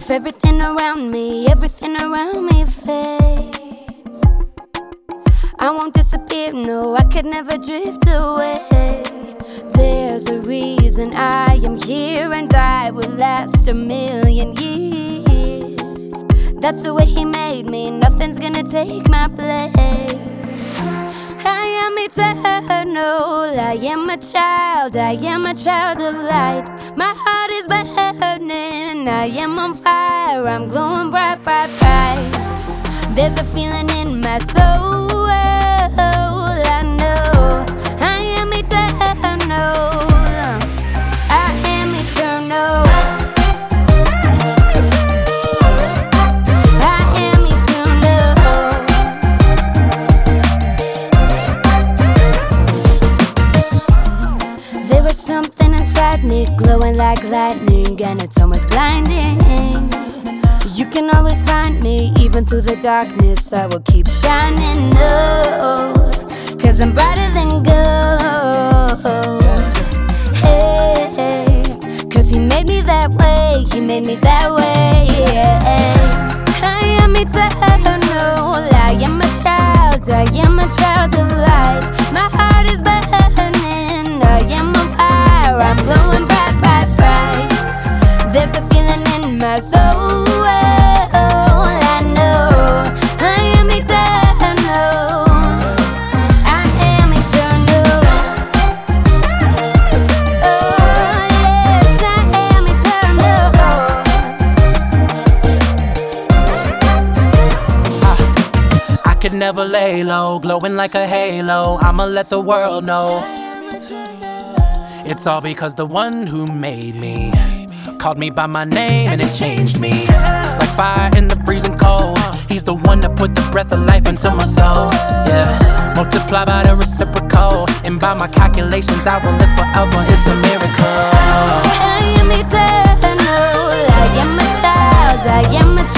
If everything around me fades, I won't disappear, no, I could never drift away. There's a reason I am here, and I will last 1,000,000 years. That's the way he made me, nothing's gonna take my place. I am eternal, I am a child of light. My heart is burning, I am on fire, I'm glowing bright, bright, bright. There's a feeling in my soul, I know I am eternal, I am eternal. Something inside me glowing like lightning, and it's almost blinding. You can always find me, even through the darkness, I will keep shining, no, 'cause I'm brighter than gold. Hey, 'cause he made me that way, he made me that way, yeah. I am eternal, I am a child of light. My heart is burning, I am on fire, I'm glowing bright, bright, bright. There's a feeling in my soul, I know I am eternal, I am eternal. Oh yes, I am eternal. I could never lay low, glowing like a halo. I'ma let the world know. It's all because the one who made me called me by my name, and it changed me. Like fire in the freezing cold, he's the one that put the breath of life into my soul. Yeah, multiply by the reciprocal, and by my calculations I will live forever. It's a miracle. I am eternal, I am a child